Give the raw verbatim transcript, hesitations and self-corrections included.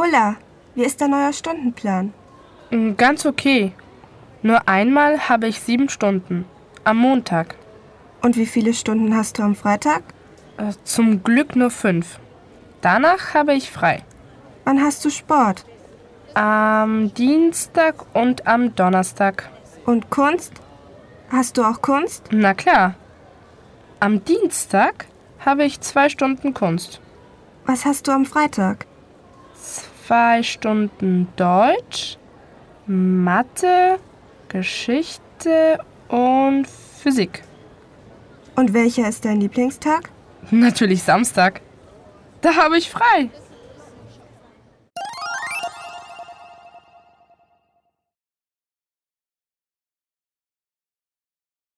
Ulla, wie ist dein neuer Stundenplan? Ganz okay. Nur einmal habe ich sieben Stunden. Am Montag. Und wie viele Stunden hast du am Freitag? Äh, zum Glück nur fünf. Danach habe ich frei. Wann hast du Sport? Am Dienstag und am Donnerstag. Und Kunst? Hast du auch Kunst? Na klar. Am Dienstag habe ich zwei Stunden Kunst. Was hast du am Freitag? Zwei Stunden Deutsch, Mathe, Geschichte und Physik. Und welcher ist dein Lieblingstag? Natürlich Samstag. Da habe ich frei.